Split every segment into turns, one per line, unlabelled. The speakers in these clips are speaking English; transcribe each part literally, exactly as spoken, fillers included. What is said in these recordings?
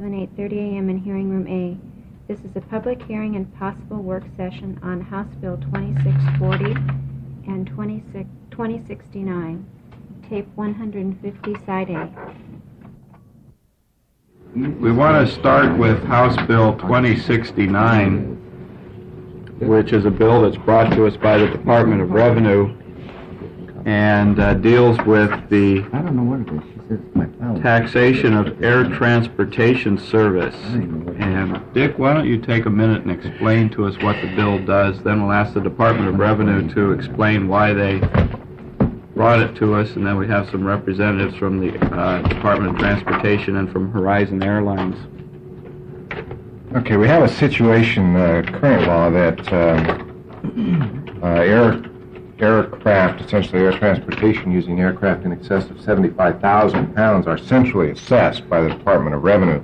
seven, eight thirty a.m. in Hearing Room A. This is a public hearing and possible work session on House Bill twenty-six forty and twenty sixty-nine, tape one hundred fifty, side A.
We want to start with House Bill twenty sixty-nine, which is a bill that's brought to us by the Department of Revenue and uh, deals with the
I don't know what it is. She says it's my power.
taxation of air transportation service. And Dick, why don't you take a minute and explain to us what the bill does, then we'll ask the Department of Revenue to explain why they brought it to us, and then we have some representatives from the uh, Department of Transportation and from Horizon Airlines.
Okay, we have a situation, uh, current law, that uh, uh, air aircraft, essentially air transportation using aircraft in excess of seventy-five thousand pounds, are centrally assessed by the Department of Revenue.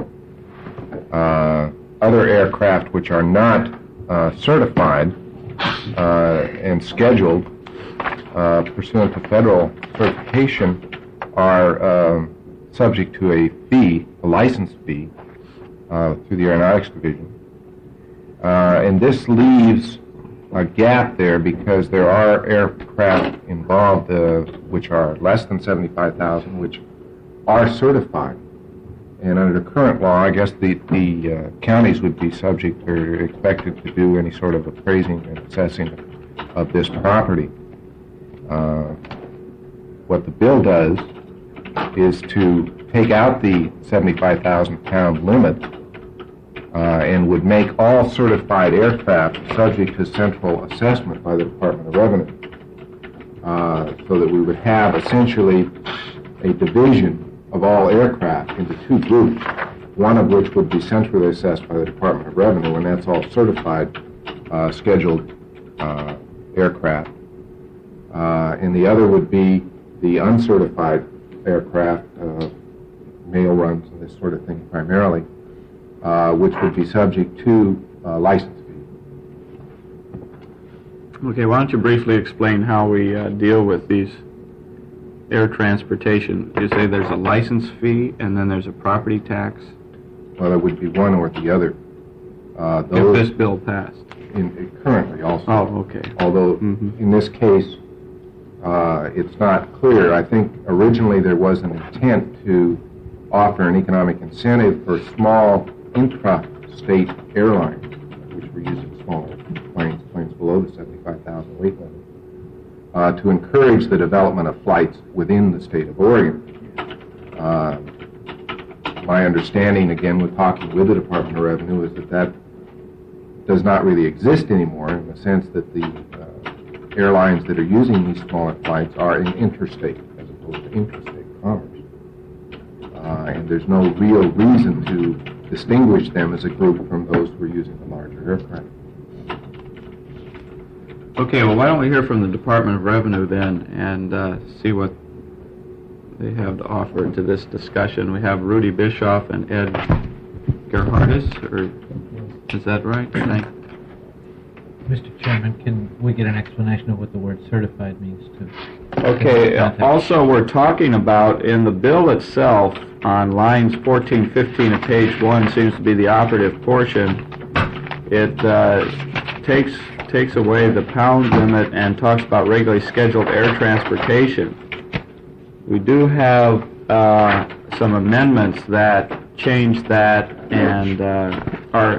Uh, other aircraft which are not uh, certified uh, and scheduled Uh, pursuant to federal certification are uh, subject to a fee, a license fee, uh, through the Aeronautics Division. Uh, and this leaves a gap there because there are aircraft involved uh, which are less than seventy-five thousand, which are certified. And under the current law, I guess the, the uh, counties would be subject or expected to do any sort of appraising and assessing of this property. Uh, what the bill does is to take out the seventy-five thousand pound limit uh, and would make all certified aircraft subject to central assessment by the Department of Revenue, uh, so that we would have essentially a division of all aircraft into two groups, one of which would be centrally assessed by the Department of Revenue, and that's all certified uh, scheduled uh, aircraft. Uh, and the other would be the uncertified aircraft, uh, mail runs and this sort of thing primarily, uh, which would be subject to uh, license fee.
Okay, why don't you briefly explain how we uh, deal with these air transportation? You say there's a license fee and then there's a property tax?
Well, there would be one or the other. Uh,
if this bill passed?
In, in currently also.
Oh, okay.
Although
mm-hmm.
in this case, Uh, it's not clear. I think originally there was an intent to offer an economic incentive for small intra-state airlines, which were using smaller planes, planes below the seventy-five thousand weight limit, uh, to encourage the development of flights within the state of Oregon. Uh, my understanding, again, with talking with the Department of Revenue, is that that does not really exist anymore, in the sense that the uh, airlines that are using these smaller flights are in interstate as opposed to intrastate commerce. Uh, and there's no real reason to distinguish them as a group from those who are using the larger aircraft.
Okay, well, why don't we hear from the Department of Revenue then and uh, see what they have to offer to this discussion. We have Rudy Bischoff and Ed Gerhardis, or is that right? Thank you.
Mister Chairman, can we get an explanation of what the word certified means, too?
Okay, also we're talking about, in the bill itself, on lines fourteen, fifteen of page one, seems to be the operative portion, it uh, takes takes away the pound limit and talks about regularly scheduled air transportation. We do have uh, some amendments that change that and uh, are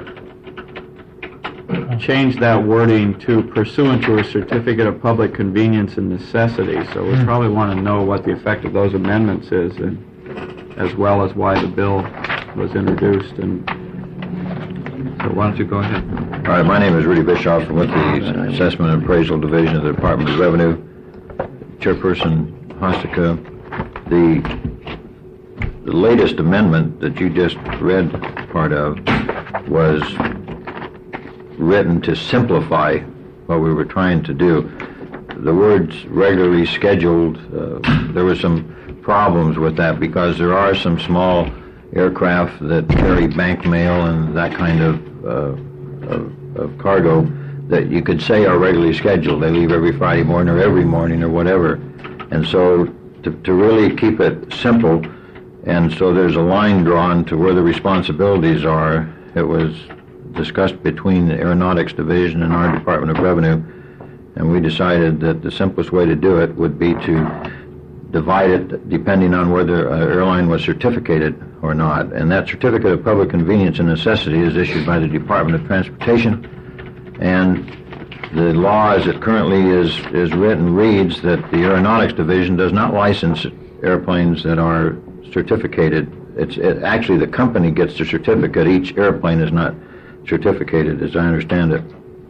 change that wording to pursuant to a certificate of public convenience and necessity. So we probably want to know what the effect of those amendments is, and as well as why the bill was introduced. And so why don't you go ahead?
All right, my name is Rudy Bischoff from with the Assessment and Appraisal Division of the Department of Revenue. Chairperson Hostica, the, the latest amendment that you just read part of was written to simplify what we were trying to do. The words regularly scheduled, uh, there were some problems with that because there are some small aircraft that carry bank mail and that kind of, uh, of, of cargo that you could say are regularly scheduled. They leave every Friday morning or every morning or whatever. And so to, to really keep it simple and so there's a line drawn to where the responsibilities are. It was discussed between the Aeronautics Division and our Department of Revenue, and we decided that the simplest way to do it would be to divide it depending on whether an airline was certificated or not. And that certificate of public convenience and necessity is issued by the Department of Transportation, and the law as it currently is, is written reads that the Aeronautics Division does not license airplanes that are certificated. It's it, actually the company gets the certificate. Each airplane is not certificated, as I understand it.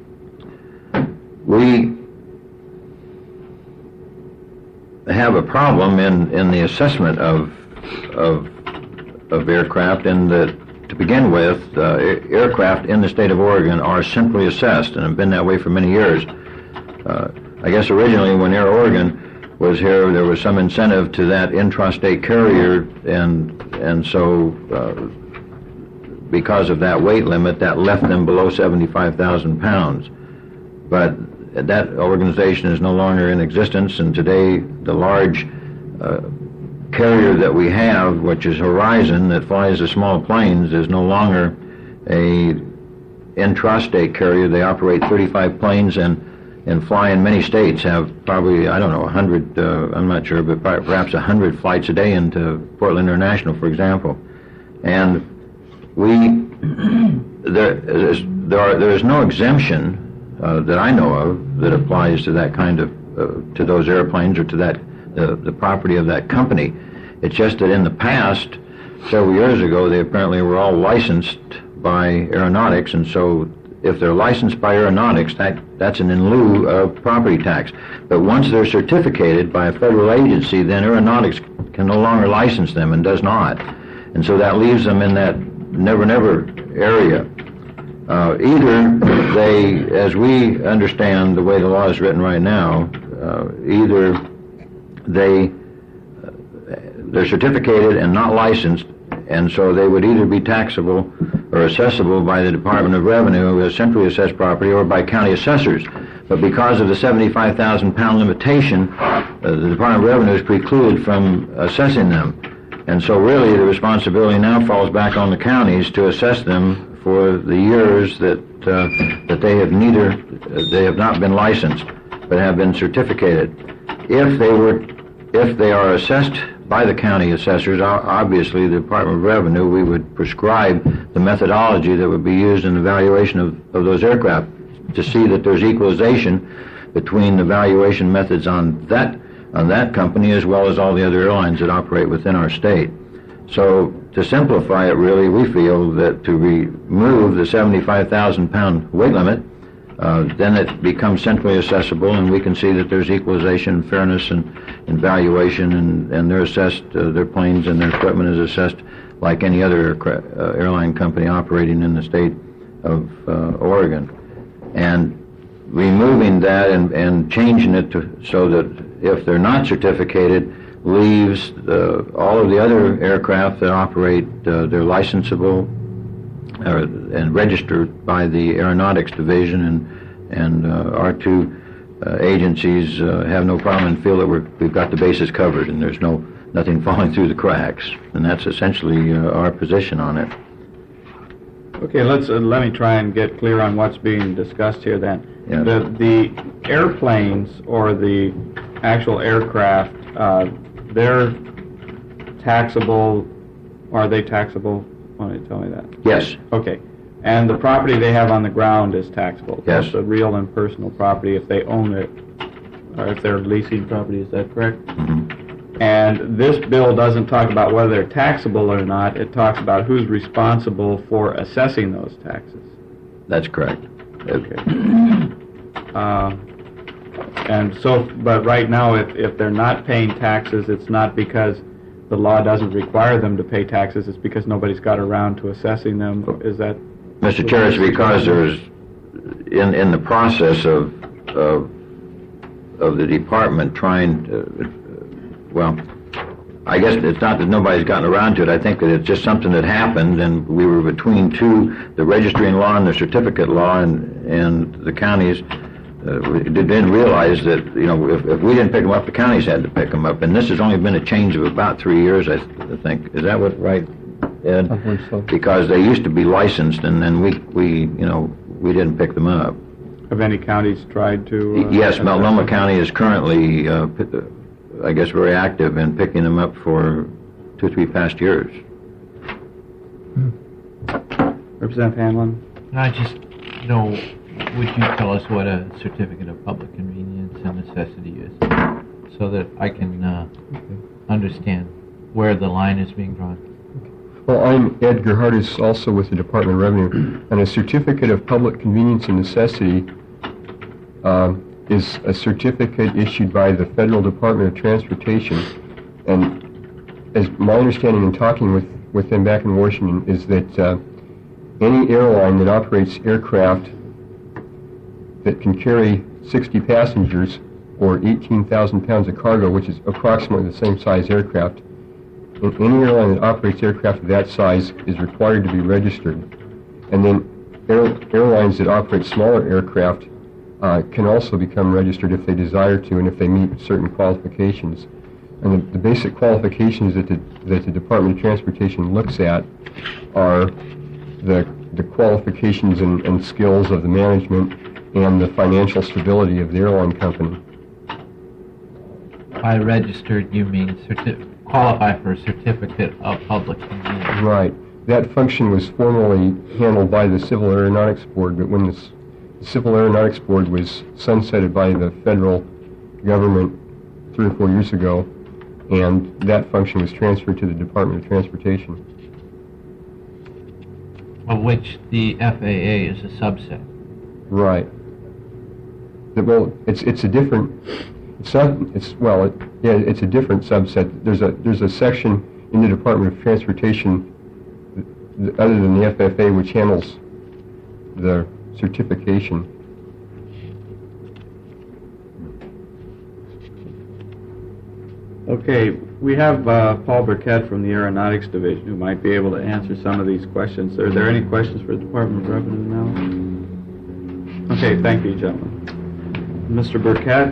We have a problem in, in the assessment of of of aircraft, in that, to begin with, uh, aircraft in the state of Oregon are simply assessed, and have been that way for many years. Uh, I guess originally when Air Oregon was here, there was some incentive to that intrastate carrier, and and so uh, because of that weight limit, that left them below seventy-five thousand pounds. But that organization is no longer in existence, and today the large uh, carrier that we have, which is Horizon, that flies the small planes, is no longer a intrastate carrier. They operate thirty-five planes and and fly in many states, have probably, I don't know, one hundred, uh, I'm not sure, but perhaps one hundred flights a day into Portland International, for example. And we, there is, there, are, there is no exemption uh, that I know of that applies to that kind of, uh, to those airplanes or to that, uh, the property of that company. It's just that in the past, several years ago, they apparently were all licensed by Aeronautics, and so if they're licensed by Aeronautics, that, that's an in lieu of property tax. But once they're certificated by a federal agency, then Aeronautics can no longer license them, and does not. And so that leaves them in that never-never area. Uh, either they, as we understand the way the law is written right now, uh, either they, uh, they're certificated and not licensed, and so they would either be taxable or assessable by the Department of Revenue as centrally assessed property, or by county assessors. But because of the seventy-five thousand pound limitation, uh, the Department of Revenue is precluded from assessing them. And so really the responsibility now falls back on the counties to assess them for the years that uh, that they have neither, uh, they have not been licensed, but have been certificated. If they were, if they are assessed by the county assessors, obviously the Department of Revenue, we would prescribe the methodology that would be used in the valuation of, of those aircraft to see that there's equalization between the valuation methods on that on that company as well as all the other airlines that operate within our state. So to simplify it, really, we feel that to remove the seventy-five thousand pound weight limit, Uh, then it becomes centrally accessible, and we can see that there's equalization, fairness, and, and valuation, and, and they're assessed, uh, their planes and their equipment is assessed like any other aircraft, uh, airline company operating in the state of uh, Oregon. And removing that and, and changing it to, so that if they're not certificated, leaves uh, all of the other aircraft that operate, uh, they're licensable, Uh, and registered by the Aeronautics Division, and and uh, our two uh, agencies uh, have no problem and feel that we're, we've got the bases covered, and there's no nothing falling through the cracks, and that's essentially uh, our position on it.
Okay, let's uh, let me try and get clear on what's being discussed here. Then
Yes.
the the airplanes or the actual aircraft, uh, they're taxable. Or are they taxable? Why don't you tell me that?
Yes.
Okay. And the property they have on the ground is taxable?
Yes.
That's the real and personal property if they own it, or if they're leasing property, is that correct?
Mm-hmm.
And this bill doesn't talk about whether they're taxable or not. It talks about who's responsible for assessing those taxes.
That's correct.
Okay. Uh, and so, but right now, if, if they're not paying taxes, it's not because the law doesn't require them to pay taxes, it's because nobody's got around to assessing them. Is that...
Mister Chair, it's because there's, in, in the process of, of, of the department trying to, well, I guess it's not that nobody's gotten around to it. I think that it's just something that happened, and we were between two, the registering law and the certificate law, and, and the counties uh, we didn't realize that, you know, if, if we didn't pick them up, the counties had to pick them up. And this has only been a change of about three years, I th- think. Is that what, right, Ed?
I believe so.
Because they used to be licensed, and then we, we, you know, we didn't pick them up.
Have any counties tried to? Uh,
Yes, Multnomah County is currently, uh, p- I guess, very active in picking them up for two or three past years.
Representative Hanlon?
I just know, would you tell us what a certificate of public convenience and necessity is, so that I can uh, understand where the line is being drawn?
Well, I'm Ed Gerhardis, also with the Department of Revenue, and a certificate of public convenience and necessity uh, is a certificate issued by the Federal Department of Transportation. And as my understanding in talking with, with them back in Washington is that uh, any airline that operates aircraft that can carry sixty passengers or eighteen thousand pounds of cargo, which is approximately the same size aircraft, and any airline that operates aircraft of that size is required to be registered. And then air, airlines that operate smaller aircraft uh, can also become registered if they desire to and if they meet certain qualifications. And the, the basic qualifications that the, that the Department of Transportation looks at are the, the qualifications and, and skills of the management and the financial stability of the airline company.
By registered, you mean certi- qualify for a certificate of public convenience.
Right. That function was formerly handled by the Civil Aeronautics Board, but when this, the Civil Aeronautics Board was sunsetted by the federal government three or four years ago, and that function was transferred to the Department of Transportation.
Of which the F A A is a subset.
Right. The- Well, it's it's a different. It's not. It's well. It, yeah, it's a different subset. There's a there's a section in the Department of Transportation, th- other than the F F A, which handles the certification.
Okay, we have uh, Paul Burkett from the Aeronautics Division who might be able to answer some of these questions. Are there any questions for the Department of Revenue now? Okay, thank you, gentlemen. Mister Burkett,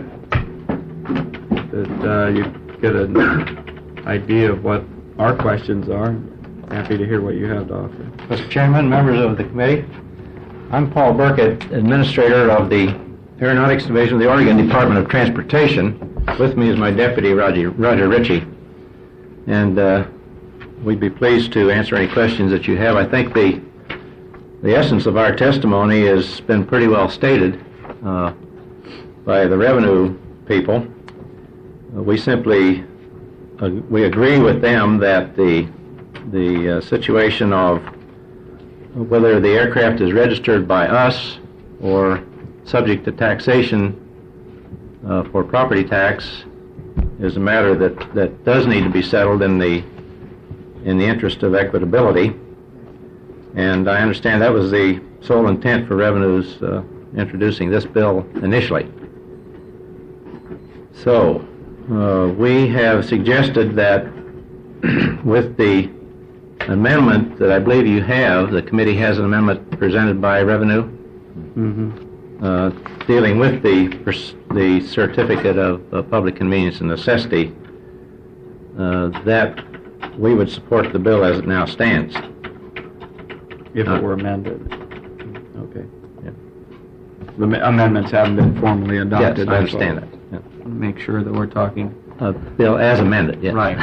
that uh, you get an idea of what our questions are. Happy to hear what you have to offer.
Mister Chairman, members of the committee, I'm Paul Burkett, Administrator of the Aeronautics Division of the Oregon Department of Transportation. With me is my deputy, Roger, Roger Ritchie, and uh, we'd be pleased to answer any questions that you have. I think the the essence of our testimony has been pretty well stated uh, by the revenue people. Uh, we simply uh, we agree with them that the the uh, situation of whether the aircraft is registered by us or subject to taxation uh, for property tax is a matter that, that does need to be settled in the in the interest of equitability. And I understand that was the sole intent for revenues uh, introducing this bill initially. So uh, we have suggested that with the amendment that I believe you have, the committee has an amendment presented by Revenue
Mm-hmm.
uh, dealing with the the certificate of uh, public convenience and necessity, uh, that we would support the bill as it now stands.
If
Uh,
it were amended. Okay.
Yeah.
The ma- amendments haven't been formally
Yes,
adopted.
I
that's all.
understand that. Yeah.
Make sure that we're talking.
Uh, bill as amended, yes.
Right.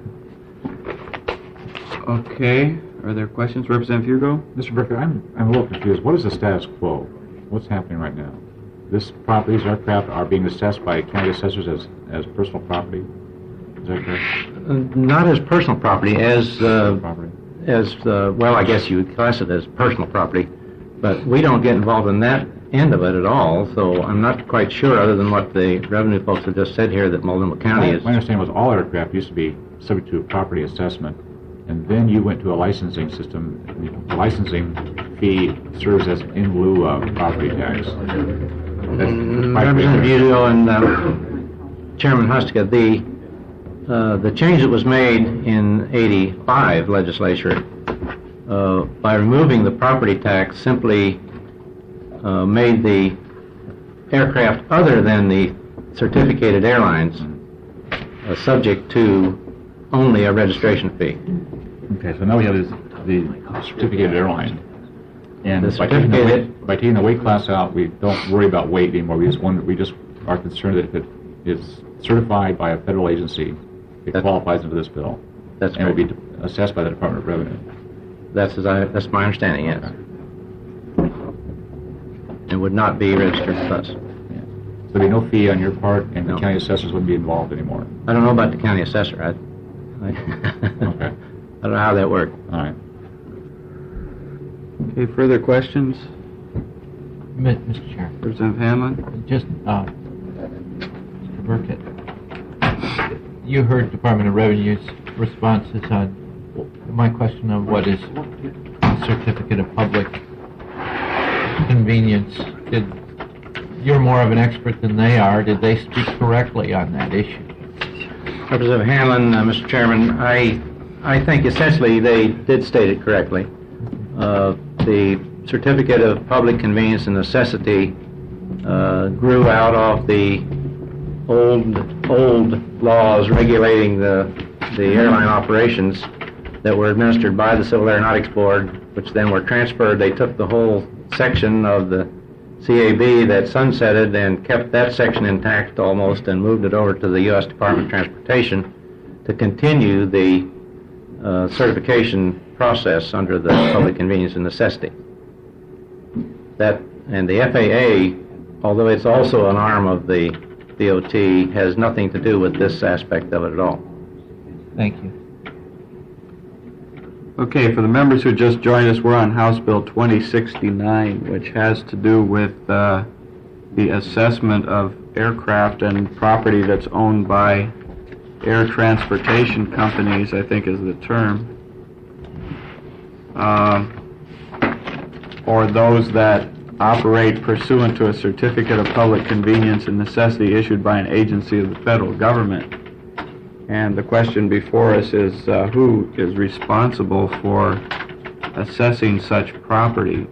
Okay, are there questions? Representative Hugo?
Mister Burkett, I'm, I'm a little confused. What is the status quo? What's happening right now? This property, these aircraft are being assessed by county assessors as, as personal property? Is that correct?
Uh, not as personal property, as, uh,
Property?
as uh, well, I guess you would class it as personal property, but we don't get involved in that end of it at all, so I'm not quite sure, other than what the revenue folks have just said here, that Multnomah County
My,
is...
my understanding was all aircraft used to be subject to a property assessment, and then you went to a licensing system. The licensing fee serves as in lieu of property tax. That's
Mm,
quite
Representative
clear.
Udall and um, Chairman Hostica, the uh, the change that was made in eighty-five legislature uh, by removing the property tax simply uh, made the aircraft other than the certificated airlines uh, subject to only a registration fee.
Okay, so now we have this, the certificated airline. And
The
by taking the,
certificated-
weight, by taking the weight class out, we don't worry about weight anymore. We just wonder, we just are concerned that if it is certified by a federal agency, it
That-
qualifies under this bill.
That's
And will be
correct.
de- assessed by the Department of Revenue.
That's as I, that's my understanding, yes. It would not be registered with us.
So there'd be no fee on your part, and the
No.
county assessors wouldn't be involved anymore.
I don't know about the county assessor. I, I,
Okay.
I don't know how that worked.
All right.
Okay, further questions?
Mi- Mister Chair,
Representative Hanlon?
just, uh, Mister Burkett, you heard Department of Revenue's responses on my question of what is a certificate of public convenience. Did, you're more of an expert than they are. Did they speak correctly on that issue?
Representative Hanlon, uh, Mister Chairman, I, I think essentially they did state it correctly. Uh, the certificate of public convenience and necessity uh, grew out of the old, old laws regulating the, the airline operations that were administered by the Civil Aeronautics Board, which then were transferred. They took the whole section of the C A B that sunsetted and kept that section intact almost and moved it over to the U S Department of Transportation to continue the uh, certification process under the public convenience and necessity. That, and the F A A, although it's also an arm of the D O T, has nothing to do with this aspect of it at all.
Thank you.
Okay, for the members who just joined us, we're on House Bill twenty sixty-nine, which has to do with uh, the assessment of aircraft and property that's owned by air transportation companies, I think is the term. Uh, or those that operate pursuant to a certificate of public convenience and necessity issued by an agency of the federal government. And the question before us is uh, who is responsible for assessing such property?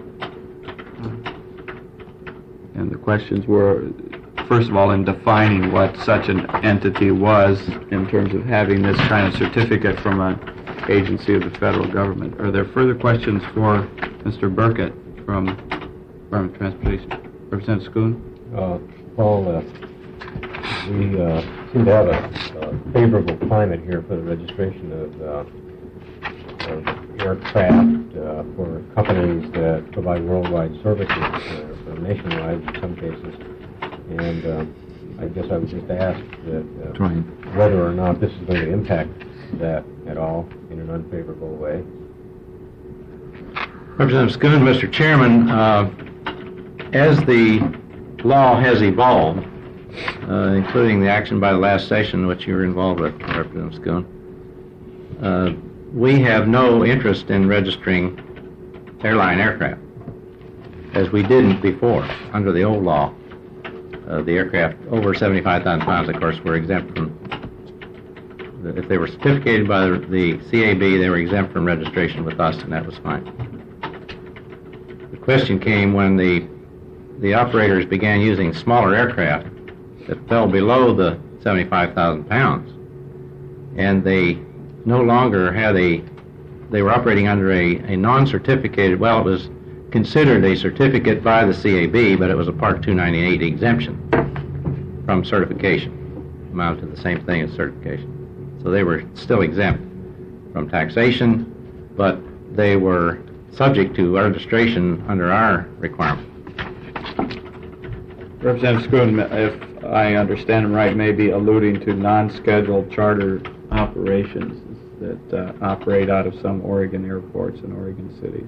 And the questions were, first of all, in defining what such an entity was in terms of having this kind of certificate from an agency of the federal government. Are there further questions for Mister Burkett from Department of Transportation? Representative Schoon?
Uh, Paul, uh, we uh, seem to have a, a favorable climate here for the registration of, uh, of aircraft uh, for companies that provide worldwide services, uh, or nationwide in some cases. And uh, I guess I would just ask that uh, whether or not this is going to impact that at all in an unfavorable way.
Representative Schoon, Mister Chairman, uh, as the law has evolved, uh, including the action by the last session, which you were involved with, Representative Schoon, uh, we have no interest in registering airline aircraft, as we didn't before under the old law. Uh, the aircraft over seventy-five thousand pounds, of course, were exempt from, if they were certificated by the, the C A B, they were exempt from registration with us, and that was fine. The question came when the the operators began using smaller aircraft that fell below the seventy-five thousand pounds, and they no longer had a, they were operating under a, a non-certificated, well, it was considered a certificate by the C A B, but it was a Part two ninety-eight exemption from certification, amounted to the same thing as certification. So they were still exempt from taxation, but they were subject to registration under our requirement.
Representative Schoon, if I understand him right, may be alluding to non-scheduled charter operations that uh, operate out of some Oregon airports and Oregon cities.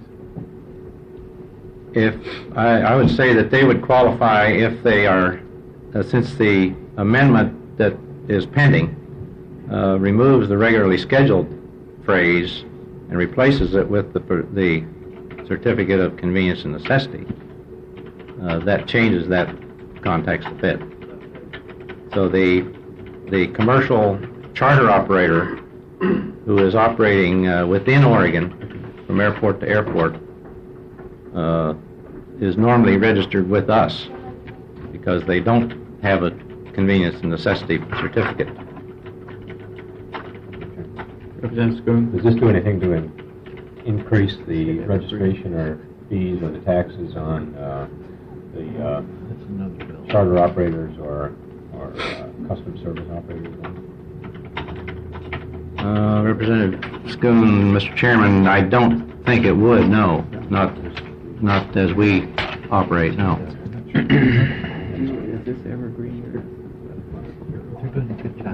If I, I would say that they would qualify if they are, uh, since the amendment that is pending uh, removes the regularly scheduled phrase and replaces it with the, the certificate of convenience and necessity, uh, that changes that context a bit. So the the commercial charter operator who is operating uh, within Oregon from airport to airport uh, is normally registered with us because they don't have a convenience and necessity certificate.
Representative Schoon?
Does this do anything to in- increase the registration or fees or the taxes on uh, the uh,
That's another bill.
charter operators or, or uh, custom service operators?
Uh, Representative Schoon, Mister Chairman, I don't think it would, no. Not, not as we operate, no.
Is this evergreen or?
They're doing a good job.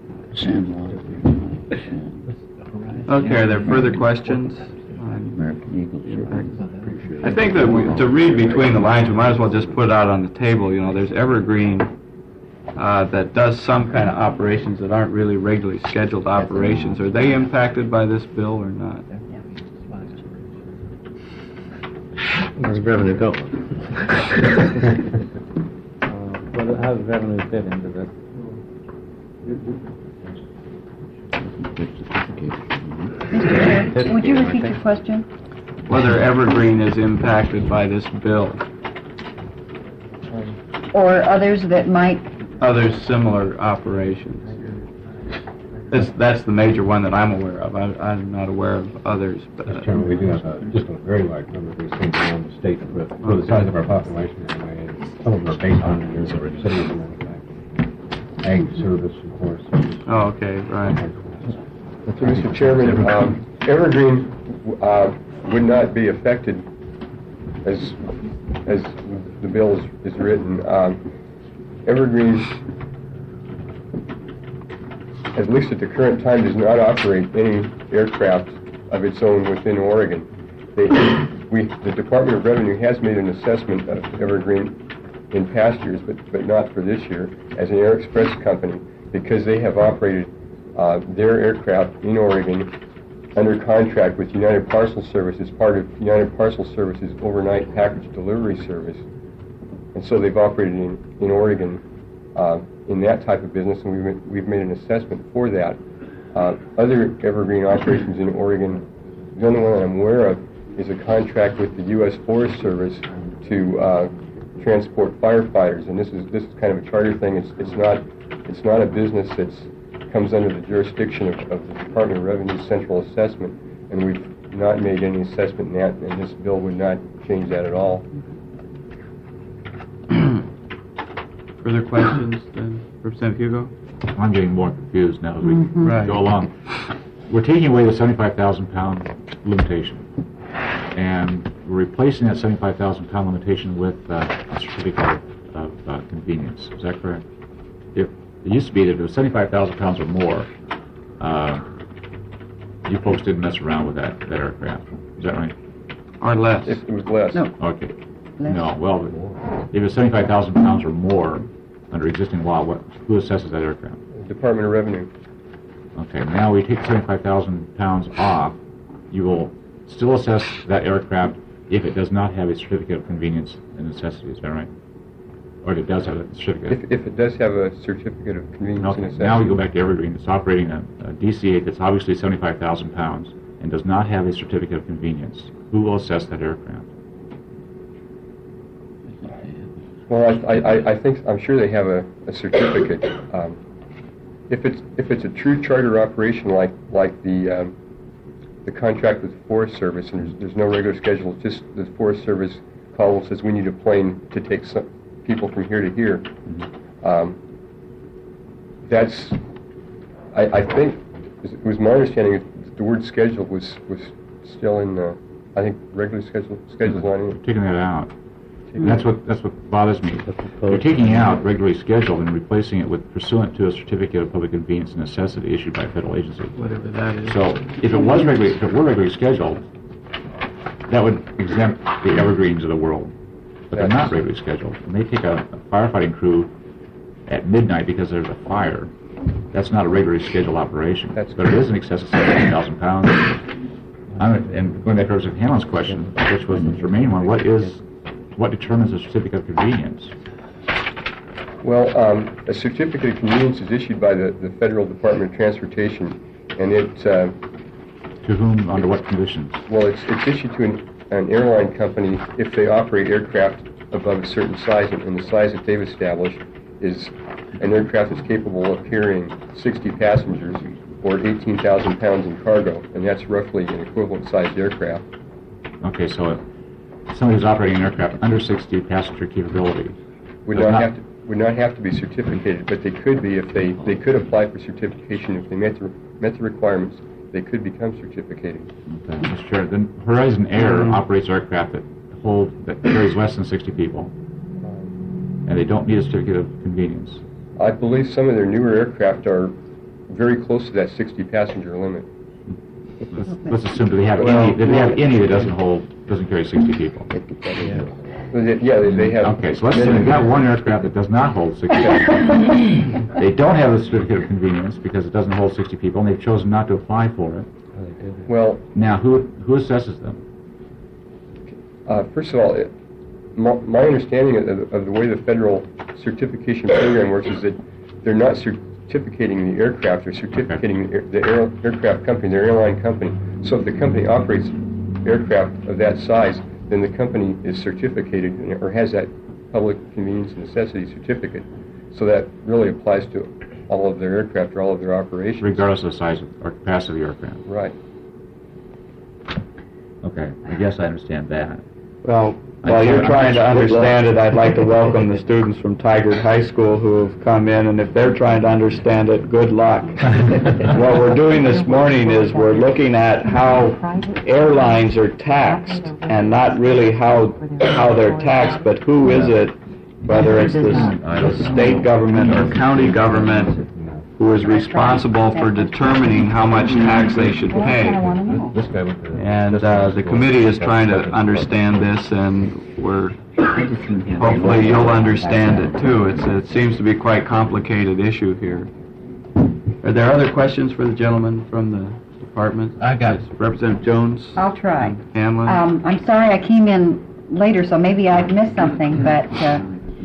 Okay, are there further questions? I think that we, to read between the lines, we might as well just put it out on the table. You know, there's Evergreen uh, that does some kind of operations that aren't really regularly scheduled operations. Are they impacted by this bill or not?
Where's revenue go?
Well, how does revenue fit into this?
Mister Would you repeat your question?
Whether Evergreen is impacted by this bill,
Or others that might,
other similar operations. That's, that's the major one that I'm aware of. I, I'm not aware of others. But,
Mister Chairman, we do have a, just a very large number of these things around the state for, for the size of our population anyway. And some of them are based on your cities and everything. Ag service, of course.
oh, okay, right.
So, Mister Chairman, um, Evergreen uh, would not be affected as as the bill is, is written. Um, Evergreen, at least at the current time, does not operate any aircraft of its own within Oregon. They, we, the Department of Revenue has made an assessment of Evergreen in past years, but, but not for this year, as an Air Express company, because they have operated uh, their aircraft in Oregon under contract with United Parcel Service as part of United Parcel Service's overnight package delivery service. And so they've operated in, in Oregon uh, in that type of business, and we've, we've made an assessment for that. Uh, other Evergreen operations in Oregon, the only one that I'm aware of is a contract with the U S Forest Service to uh, transport firefighters, and this is this is kind of a charter thing. It's it's not it's not a business that's comes under the jurisdiction of, of the Department of Revenue's central assessment, and we've not made any assessment in that, and this bill would not change that at all.
Further questions, then, Representative Hugo?
I'm getting more confused now as we
Right.
go along. We're taking away the seventy-five thousand pound limitation, and we're replacing that seventy-five thousand pound limitation with uh, a certificate of uh, convenience. Is that correct? If it used to be that if it was seventy-five thousand pounds or more, uh, you folks didn't mess around with that, that aircraft. Is that right?
Or less?
If it was less.
no,
Okay.
less.
No, well, if it's seventy-five thousand pounds or more under existing law, what, who assesses that aircraft?
Department of Revenue.
Okay, now we take seventy-five thousand pounds off, you will still assess that aircraft if it does not have a certificate of convenience and necessity, is that right? Or if it does have a certificate?
If, if it does have a certificate of convenience and
Okay,
necessity.
now we go back to Evergreen. It's operating a, a D C eight that's obviously seventy-five thousand pounds and does not have a certificate of convenience. Who will assess that aircraft?
Well, I, I, I think, I'm sure they have a, a certificate. Um, if it's, if it's a true charter operation like, like the, um, the contract with the Forest Service, and there's, there's no regular schedule, it's just the Forest Service call and says we need a plane to take some people from here to here. Um, that's, I, I think, it was my understanding that the word schedule was, was still in, uh, I think, regular schedule, schedule's not in it.
Taking that out. And that's what that's what bothers me. You're taking out regularly scheduled and replacing it with pursuant to a certificate of public convenience and necessity issued by a federal agency.
Whatever that is.
So if it was regularly, if it were regularly scheduled, that would exempt the Evergreens of the world. But they're not regularly scheduled. When they take a, a firefighting crew at midnight because there's a fire, that's not a regularly scheduled operation.
That's
but it is in excess of seventy thousand pounds. I'm, and going back to Representative Hanlon's question, which was the germane one, what is what determines a certificate of convenience?
Well, um, a certificate of convenience is issued by the, the Federal Department of Transportation, and it, uh,
To whom, under what conditions?
well, it's, it's issued to an, an airline company if they operate aircraft of above a certain size, and the size that they've established is an aircraft that's capable of carrying sixty passengers or eighteen thousand pounds in cargo, and that's roughly an equivalent-sized aircraft.
Okay, so if somebody who's operating an aircraft under sixty passenger capability
Would
does
not
not-
have to, would not have to be certificated, but they could be if they, they could apply for certification if they met the, met the requirements. They could become certificated.
Okay, Mister Chair, then Horizon Air operates aircraft that hold, that carries less than sixty people, and they don't need a certificate of convenience.
I believe some of their newer aircraft are very close to that sixty passenger limit.
Let's, let's assume, do they have any, do they have any that doesn't hold, doesn't carry sixty people?
But they- Yeah, they, they have.
Okay, so let's say they've got one aircraft that does not hold sixty people. They don't have a certificate of convenience because it doesn't hold sixty people, and they've chosen not to apply for it.
Well,
Now, who, who assesses them?
uh, first of all, it, my, my understanding of, the- of the way the federal certification program works is that they're not certificating the aircraft, they're certificating the, air, the air, aircraft company, their airline company. So if the company operates aircraft of that size, then the company is certificated and- or has that public convenience and necessity certificate. So that really applies to all of their aircraft or all of their operations.
Regardless of the size of- or capacity of the aircraft.
Right.
Okay, I guess I understand that.
Well, while you're trying to understand it, I'd like to welcome the students from Tigard High School who have come in, and if they're trying to understand it, good luck. What we're doing this morning is we're looking at how airlines are taxed, and not really how, how they're taxed, but who is it, whether it's the, the state government or county government, who is responsible for determining how much tax they should pay.
This guy went to the...
And uh, the committee is trying to understand this, and we're, hopefully you'll understand it too. It's, it seems to be quite a complicated issue here. Are there other questions for the gentleman from the department?
I got it.
Representative Jones?
I'll try.
Hanlon?
Um, I'm sorry I came in later, so maybe I've missed something, but uh,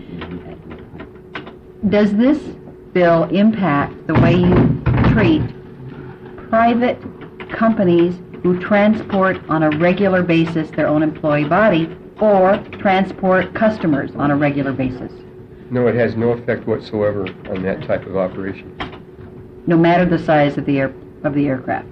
does this bill impact the way you treat private companies who transport on a regular basis their own employee body or transport customers on a regular basis,
No, it has no effect whatsoever on that type of operation.
no matter the size of the air, of the aircraft?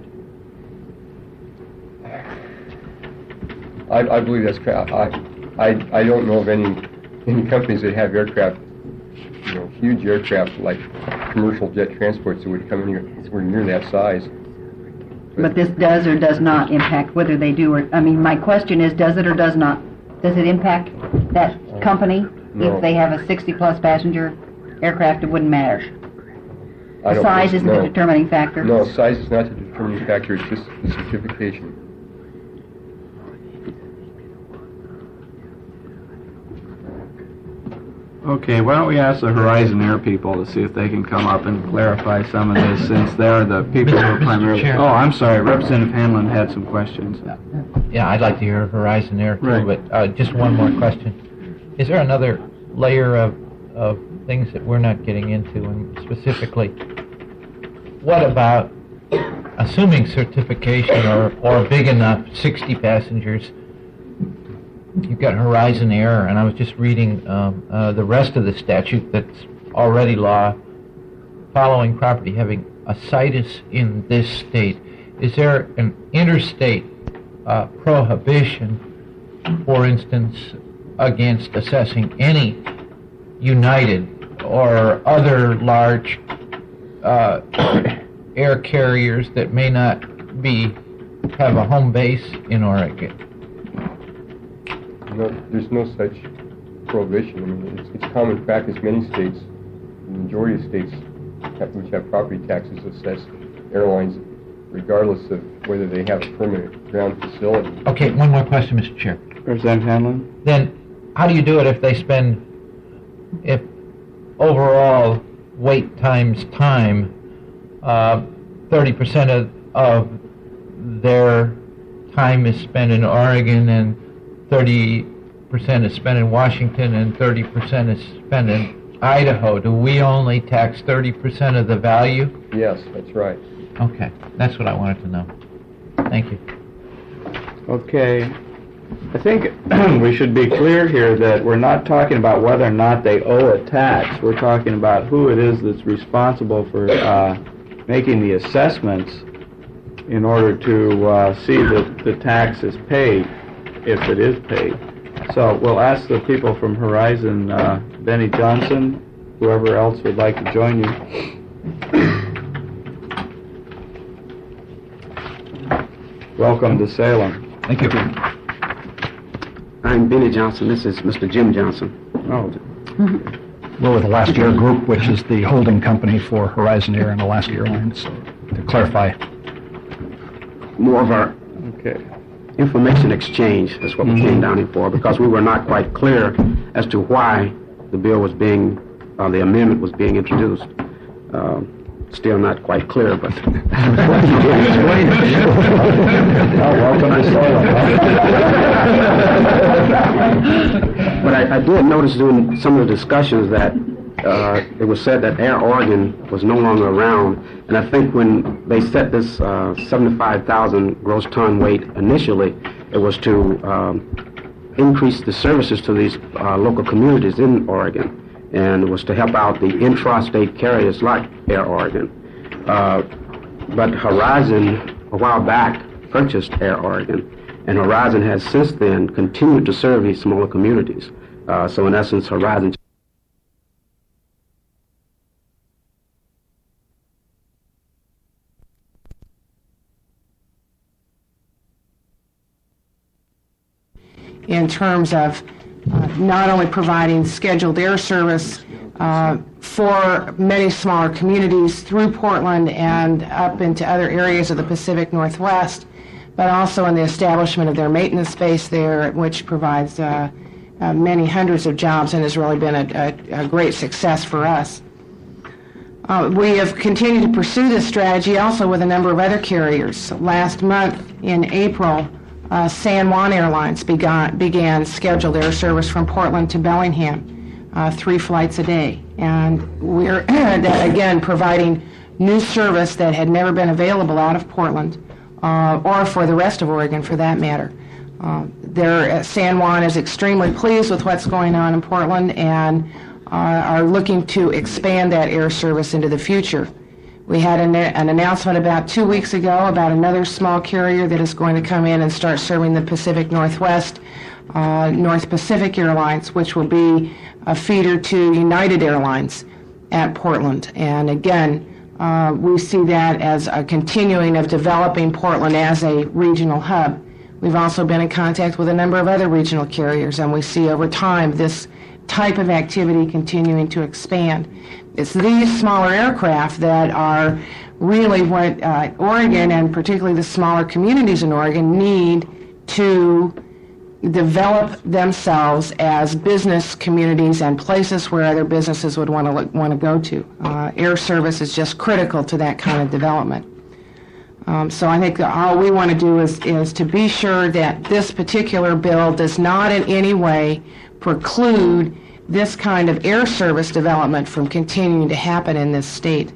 I, I believe that's correct. I, I, I don't know of any, any companies that have aircraft, you know, huge aircraft like commercial jet transports that would come near, were near that size.
But this does or does not impact whether they do or, I mean, my question is, does it or does not? Does it impact that company?
No.
If they have a sixty-plus passenger aircraft, it wouldn't matter?
I
The
don't
size
think-
isn't the
no.
determining factor?
No, size is not the determining factor, it's just the certification.
Okay, why don't we ask the Horizon Air people to see if they can come up and clarify some of this, since they're the people who are
Mister
primarily...
Chair.
Oh, I'm sorry, Representative Hanlon had some questions.
Yeah, I'd like to hear Horizon Air too,
Right.
but uh, just one more question. Is there another layer of, of things that we're not getting into, and specifically, what about, assuming certification or, or big enough, sixty passengers, you've got Horizon Air, and I was just reading um, uh, the rest of the statute that's already law, following property having a situs in this state. Is there an interstate uh, prohibition, for instance, against assessing any United or other large uh, air carriers that may not be have a home base in Oregon?
No, there's no such prohibition. I mean, it's, it's common practice. Many states, the majority of states, have, which have property taxes, assess airlines regardless of whether they have a permanent ground facility.
Okay, one more question, Mister Chair.
Representative Hanlon?
Then, how do you do it if they spend, if overall wait times time, uh, thirty percent of, of their time is spent in Oregon and thirty percent is spent in Washington and thirty percent is spent in Idaho? Do we only tax thirty percent of the value?
Yes, that's right.
Okay, that's what I wanted to know. Thank you.
Okay. I think we should be clear here that we're not talking about whether or not they owe a tax. We're talking about who it is that's responsible for uh, making the assessments in order to uh, see that the tax is paid, if it is paid. So we'll ask the people from Horizon, uh, Benny Johnson, whoever else would like to join you. Welcome to Salem.
Thank you. I'm Benny Johnson. This is Mister Jim Johnson.
Oh.
We're with Alaska Air Group, which is the holding company for Horizon Air and Alaska Airlines. To clarify, more of our
okay.
information exchange is what we mm-hmm. came down here for, because we were not quite clear as to why the bill was being, uh, the amendment was being introduced. Uh, Still not quite clear, but
welcome to Salem.
But I, I did notice during some of the discussions that uh, it was said that Air Oregon was no longer around, and I think when they set this uh, seventy-five thousand gross ton weight initially, it was to um, increase the services to these uh, local communities in Oregon, and it was to help out the intrastate carriers like Air Oregon. Uh, but Horizon, a while back, purchased Air Oregon, and Horizon has since then continued to serve these smaller communities. Uh, so in essence, Horizon...
in terms of uh, not only providing scheduled air service uh, for many smaller communities through Portland and up into other areas of the Pacific Northwest, but also in the establishment of their maintenance base there, which provides uh, uh, many hundreds of jobs and has really been a, a, a great success for us. Uh, we have continued to pursue this strategy also with a number of other carriers. Last month in April, Uh, San Juan Airlines began, began scheduled air service from Portland to Bellingham, uh, three flights a day. And we're, again, providing new service that had never been available out of Portland, uh, or for the rest of Oregon for that matter. Uh, there, San Juan is extremely pleased with what's going on in Portland and uh, are looking to expand that air service into the future. We had an, an announcement about two weeks ago about another small carrier that is going to come in and start serving the Pacific Northwest, uh, North Pacific Airlines, which will be a feeder to United Airlines at Portland. And again, uh, we see that as a continuing of developing Portland as a regional hub. We've also been in contact with a number of other regional carriers, and we see over time this type of activity continuing to expand. It's these smaller aircraft that are really what uh, Oregon, and particularly the smaller communities in Oregon, need to develop themselves as business communities and places where other businesses would want to want to go to. Uh, air service is just critical to that kind of development. Um, so I think that all we want to do is, is to be sure that this particular bill does not in any way preclude this kind of air service development from continuing to happen in this state.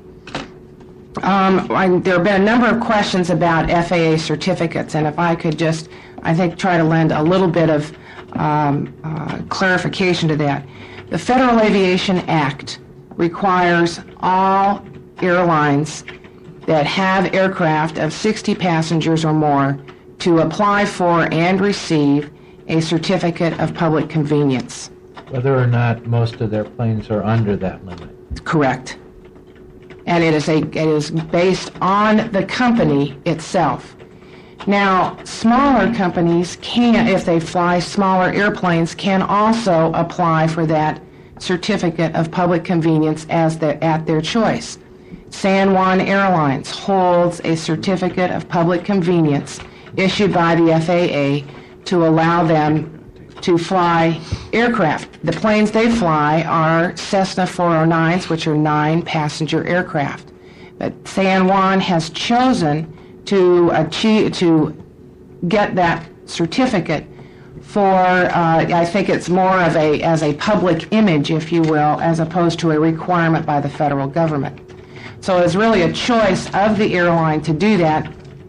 Um, I, there have been a number of questions about F A A certificates, and if I could just, I think, try to lend a little bit of um, uh, clarification to that. The Federal Aviation Act requires all airlines that have aircraft of sixty passengers or more to apply for and receive a certificate of public convenience.
Whether or not most of their planes are under that limit.
Correct. And it is a it is based on the company itself. Now, smaller companies can, if they fly smaller airplanes, can also apply for that certificate of public convenience as the, at their choice. San Juan Airlines holds a certificate of public convenience issued by the F A A to allow them to fly aircraft. The planes they fly are Cessna four oh nines, which are nine-passenger aircraft. But San Juan has chosen to achieve, to get that certificate for, uh, I think it's more of a, as a public image, if you will, as opposed to a requirement by the federal government. So it's really a choice of the airline to do that.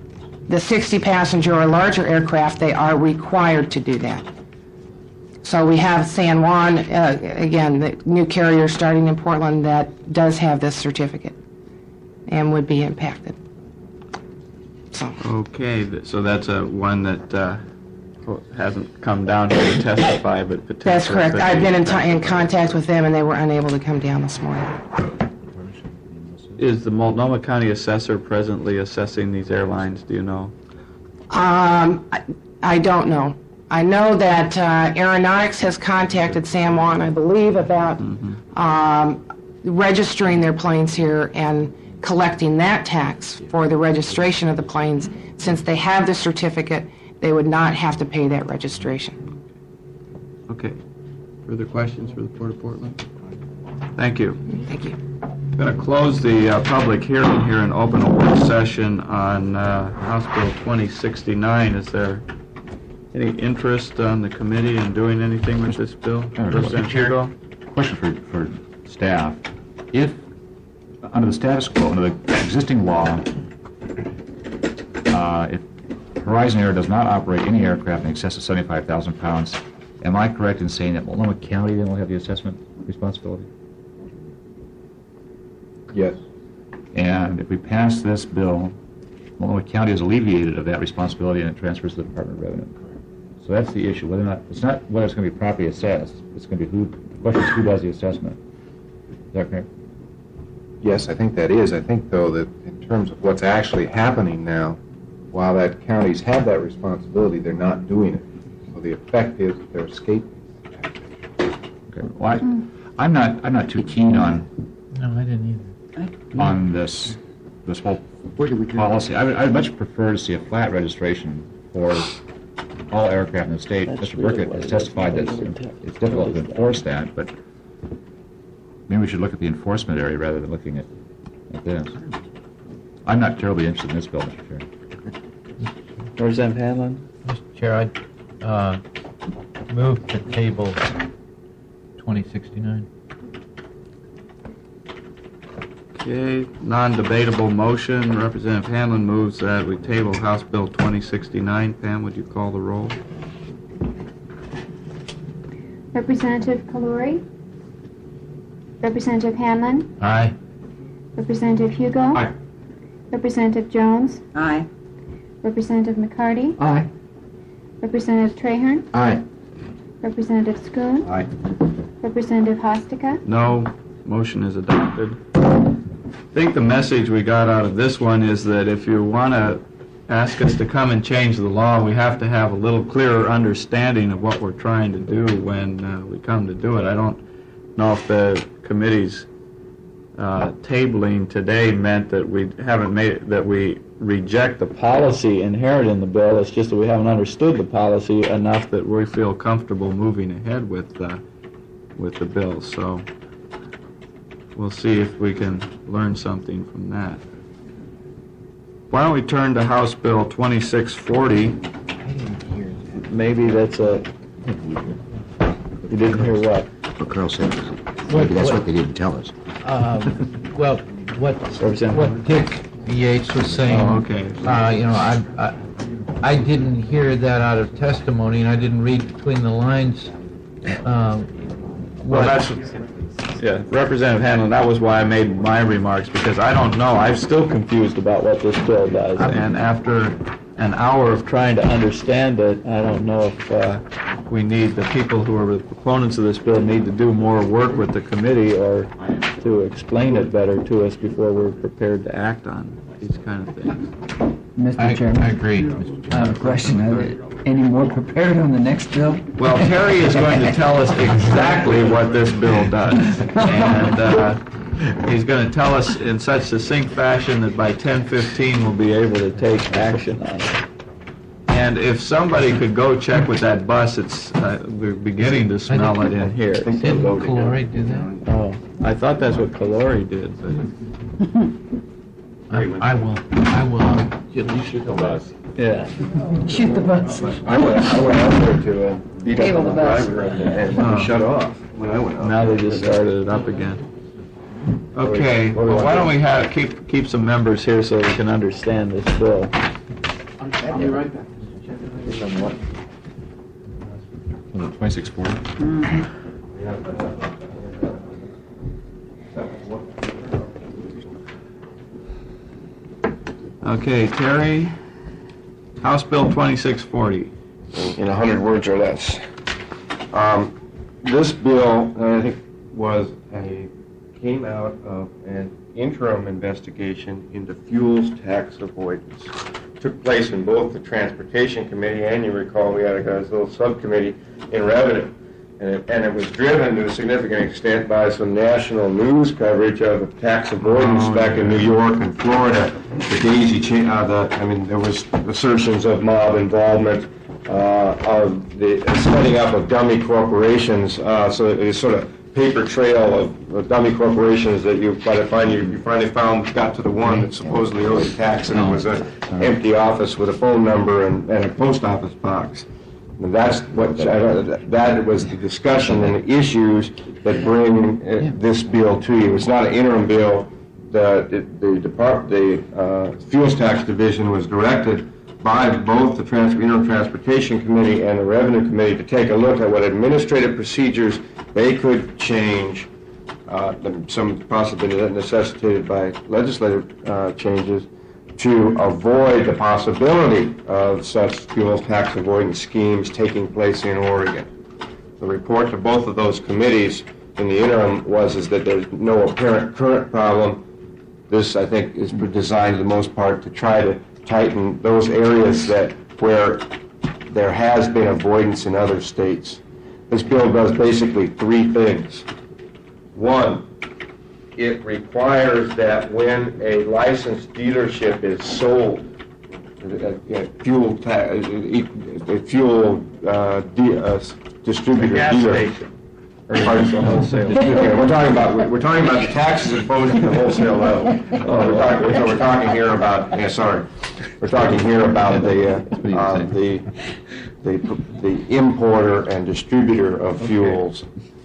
the sixty passenger or larger aircraft, they are required to do that. So we have San Juan, uh, again, the new carrier starting in Portland that does have this certificate and would be impacted. So.
Okay, th- so that's a one that uh, hasn't come down here to testify, but potentially...
That's correct.
could
I've
be
been in, t- in
impacted.
contact with them, and they were unable to come down this morning.
Is the Multnomah County Assessor presently assessing these airlines, do you know?
Um, I, I don't know. I know that uh, Aeronautics has contacted San Juan, I believe, about
Mm-hmm.
um, registering their planes here and collecting that tax for the registration of the planes. Since they have the certificate, they would not have to pay that registration.
Okay. Further questions for the Port of Portland? Thank you.
Thank you.
I'm going to close the uh, public hearing here and open a work session on uh, House Bill twenty sixty-nine. Is there any interest on the committee in doing anything with this bill? Representative Hugo?
Question for, for staff. If, under the status quo, under the existing law, uh, if Horizon Air does not operate any aircraft in excess of seventy-five thousand pounds, am I correct in saying that Multnomah County then will have the assessment responsibility?
Yes.
And if we pass this bill, Multnomah County is alleviated of that responsibility and it transfers to the Department of Revenue. So that's the issue. Whether or not, it's not whether it's going to be properly assessed, it's going to be who, the question is who does the assessment. Is that correct?
Yes, I think that is. I think, though, that in terms of what's actually happening now, while that counties have that responsibility, they're not doing it. So the effect is that they're escaping.
Okay. Well, I, I'm not, I'm not too keen on,
No, I didn't either.
on this, this whole policy. I would, I would much prefer to see a flat registration for all aircraft in the state. Mister Burkett has testified that it's difficult to enforce that, but maybe we should look at the enforcement area rather than looking at, at this. I'm not terribly interested in this bill, Mister Chair.
Representative Hanlon?
Mister Chair, I uh, move to table twenty sixty-nine.
Okay, non-debatable motion. Representative Hanlon moves that we table House Bill twenty sixty-nine. Pam, would you call the roll?
Representative Kaluri? Representative Hanlon?
Aye.
Representative Hugo?
Aye.
Representative Jones?
Aye.
Representative McCarty?
Aye.
Representative Trahern?
Aye.
Representative Schoon?
Aye.
Representative Hostica?
No. Motion is adopted. I think the message we got out of this one is that if you want to ask us to come and change the law, we have to have a little clearer understanding of what we're trying to do when uh, we come to do it. I don't know if the committee's uh, tabling today meant that we haven't made it, that we reject the policy inherent in the bill. It's just that we haven't understood the policy enough that we feel comfortable moving ahead with uh, with the bill. So we'll see if we can learn something from that. Why don't we turn to House Bill twenty-six forty? Maybe that's a... You didn't hear what?
What Carl said. Maybe that's what they didn't tell us.
Um, well, what,
Representative
what Dick Yates was saying,
Oh, okay.
uh, you know, I, I, I didn't hear that out of testimony, and I didn't read between the lines. Um,
Well,
what-
that's, yeah, Representative Hanlon, that was why I made my remarks, because I don't know, I'm still confused about what this bill does, and after an hour of trying to understand it, I don't know if uh, we need, the people who are the proponents of this bill need to do more work with the committee or to explain it better to us before we're prepared to act on these kind of things.
Mister
I,
Chairman,
I agree, Mister Chairman.
I have a question. Are they any more prepared on the next bill?
Well, Terry is going to tell us exactly what this bill does, and uh, he's going to tell us in such succinct fashion that by ten fifteen we'll be able to take action on it. And if somebody could go check with that bus, it's, uh, we're beginning to smell it in here.
Didn't Calori do that?
Oh, I thought that's what Calori did, but...
I, I will, I will, uh,
You shoot the bus.
Yeah.
Shoot the bus.
I went, I went out there to uh, beat up
Table
on the
the bus.
driver and
Oh.
he shut off when I went out.
Now they just started it up again. Okay, well, why don't we have, keep, keep some members here so we can understand this bill?
be right back.
twenty-six forty?
Okay, Terry, House Bill twenty-six forty.
In a hundred words or less. Um, this bill, I think, was a, came out of an interim investigation into fuels tax avoidance. Took place in both the Transportation Committee, and you recall we had a guy's little subcommittee in Revenue. And it, and it was driven to a significant extent by some national news coverage of tax avoidance
Oh,
back in New York and Florida. The daisy chain, uh, the, I mean, there was assertions of mob involvement, uh, of the setting up of dummy corporations. Uh, so it was sort of paper trail of, of dummy corporations that you by the time you, you finally found got to the one that supposedly owed a tax, and it was an empty office with a phone number and, and a post office box. And that's what that was the discussion and the issues that bring uh, this bill to you. It's not an interim bill. The the, the depart the uh, Fuels Tax Division was directed by both the Trans Interim Transportation Committee and the Revenue Committee to take a look at what administrative procedures they could change, uh, some possibly necessitated by legislative uh, changes, to avoid the possibility of such fuel tax avoidance schemes taking place in Oregon. The report to both of those committees in the interim was is that there's no apparent current problem. This, I think, is designed for the most part to try to tighten those areas that where there has been avoidance in other states. This bill does basically three things. One, it requires that when a licensed dealership is sold, a, a fuel ta- a fuel uh, de- uh, distributor
gas
dealer.
station.
Pardon? Okay, we're talking about we're talking about the taxes imposed at the wholesale level. Uh, we're, talking, so we're talking here about yeah, sorry, we're talking here about the uh, uh, the the the importer and distributor of fuels.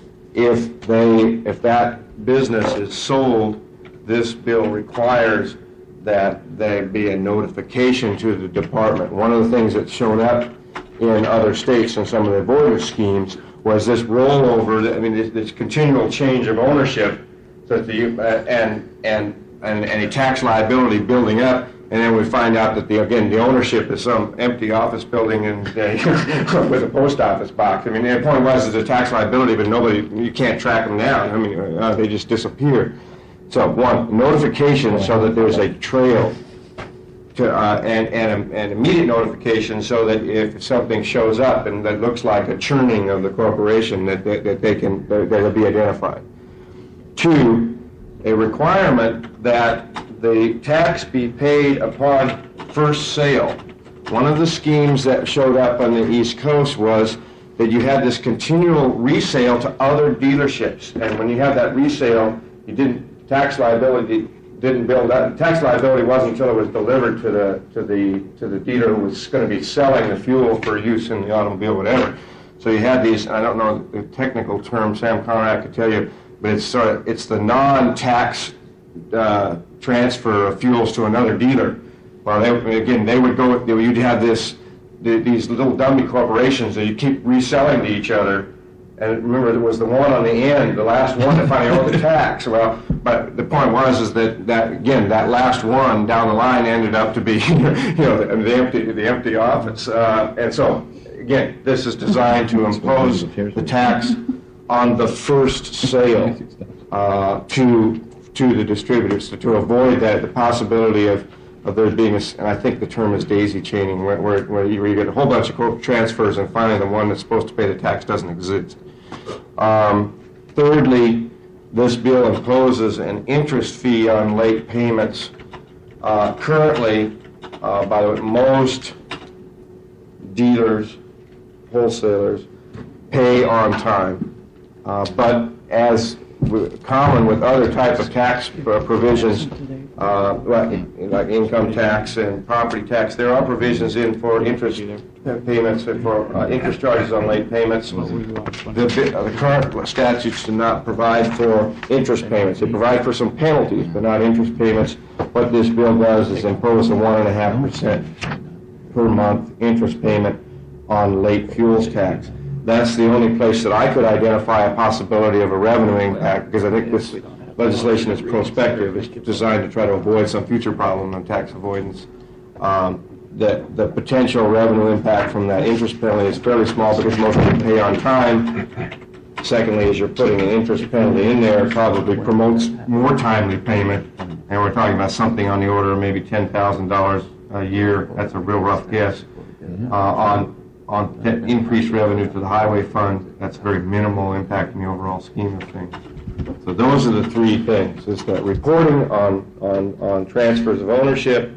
If they if that business is sold, this bill requires that there be a notification to the department. One of the things that showed up in other states and some of the avoidance schemes was this rollover, I mean, this, this continual change of ownership, that the, uh, and, and, and any tax liability building up, and then we find out that, the again, the ownership is some empty office building and uh, with a post office box. I mean, the point was is a tax liability, but nobody, you can't track them down. I mean, uh, they just disappear. So, one, notification so that there's a trail. To, uh, and, and an immediate notification so that if something shows up and that looks like a churning of the corporation, that they, that they can that they'll be identified. Two, a requirement that the tax be paid upon first sale. One of the schemes that showed up on the East Coast was that you had this continual resale to other dealerships, and when you have that resale, you didn't tax liability. Didn't build up. Tax liability wasn't until it was delivered to the to the to the dealer who was going to be selling the fuel for use in the automobile, whatever. So you had these. I don't know the technical term. Sam Conrad could tell you, but it's sort of it's the non-tax uh, transfer of fuels to another dealer. Well, they, again, they would go. You'd have this these little dummy corporations that you keep reselling to each other. And remember, there was the one on the end, the last one that finally owed the tax. Well, but the point was is that, that again, that last one down the line ended up to be, you know, the, the empty the empty office. Uh, and so, again, this is designed to impose the tax on the first sale uh, to to the distributors to, to avoid that the possibility of of there being a, and I think the term is daisy chaining, where, where, where you, where you get a whole bunch of corporate transfers and finally the one that's supposed to pay the tax doesn't exist. Um, thirdly, this bill imposes an interest fee on late payments. Uh, currently, uh, by the way, most dealers, wholesalers, pay on time. Uh, but as w- common with other types of tax uh, provisions, uh, like, like income tax and property tax, there are provisions in for interest payments and for uh, interest charges on late payments. The, uh, the current statutes do not provide for interest payments. They provide for some penalties, but not interest payments. What this bill does is impose a one and a half percent per month interest payment on late fuels tax. That's the only place that I could identify a possibility of a revenue impact, because I think this legislation is prospective. It's designed to try to avoid some future problem on tax avoidance. Um, that the potential revenue impact from that interest penalty is fairly small because most people pay on time. Secondly, as you're putting an interest penalty in there, it probably promotes more timely payment, and we're talking about something on the order of maybe ten thousand dollars a year. That's a real rough guess. Uh, on on increased revenue to the highway fund, that's a very minimal impact in the overall scheme of things. So those are the three things: is that reporting on on on transfers of ownership,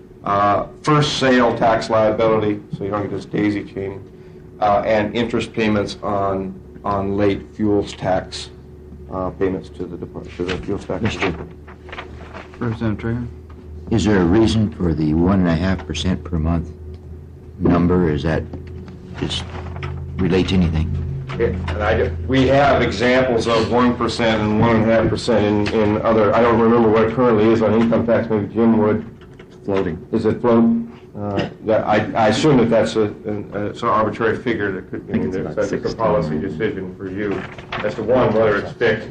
uh, first sale tax liability, so you don't get this daisy chaining, uh, and interest payments on on late fuels tax uh, payments to the department, to the fuels tax.
Representative Trahan?
Is there a reason for the one and a half percent per month number? Is that just relate to anything?
Yeah, and I, we have examples of one percent and one and a half percent in, in other. I don't remember what it currently is on income tax. Maybe Jim would.
Floating.
Is it float? Uh, that, I, I assume that that's a, an, a, it's an arbitrary figure that could be. That's a policy decision for you as to one, whether it's fixed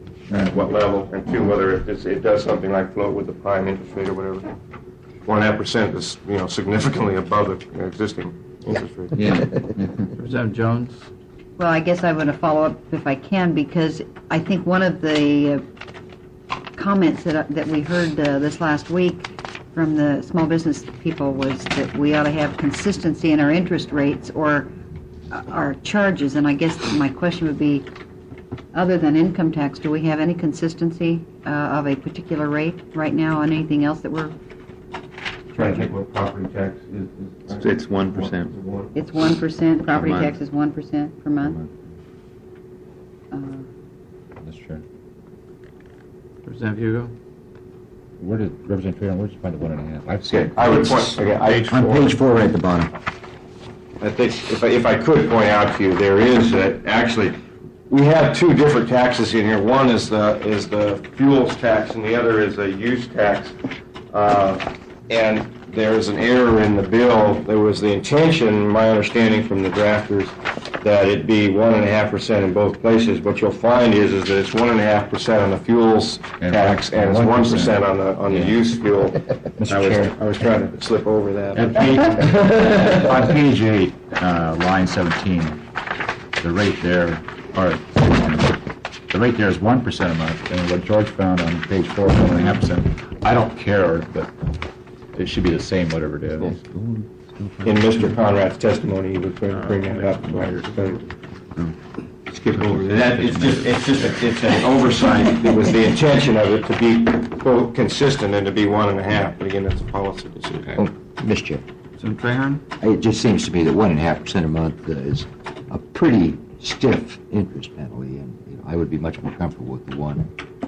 at what level, and two, whether it, is, it does something like float with the prime interest rate or whatever. One and a half percent is, you know, significantly above the existing interest rate.
Yeah. Representative Jones?
Well, I guess I want to follow up if I can, because I think one of the uh, comments that, that we heard uh, this last week from the small business people was that we ought to have consistency in our interest rates or uh, our charges. And I guess my question would be, other than income tax, do we have any consistency uh, of a particular rate right now on anything else that we're...
Trying to think what property tax is. is
It's one percent.
It's one percent, property
month.
tax is one percent per month? Uh,
That's true.
Representative Hugo?
Where did, Representative Trahan, where did you find the one and a half? I've seen
Okay, I would point, okay, I,
On page four, right at the bottom.
I think if I, if I could point out to you, there is that actually, we have two different taxes in here. One is the, is the fuels tax and the other is a use tax. Uh, and there's an error in the bill. There was the intention, my understanding from the drafters, that it be one and a half percent in both places. What you'll find is, is that it's one and a half percent on the fuels
And
tax
one-
and it's
one
one
percent.
percent on the, on the used fuel.
Mister
I was,
Chair.
I was trying to slip over that.
On page, on page eight, uh, line seventeen, the rate there, or, the rate there is one percent a month, and what George found on page four, one and a half percent. I don't care, but it should be the same, whatever it is.
In Mister Conrad's testimony, he would bring, bring that up. Skip over that. It's just, it's just, a- it's an oversight. It was the intention of it to be, quote, consistent and to be one and a half, but again, that's a policy
Oh,
decision.
Mister Chair,
Representative Trahan?
it just seems to me that one and a half percent a month uh, is a pretty stiff interest penalty, and you know, I would be much more comfortable with the one.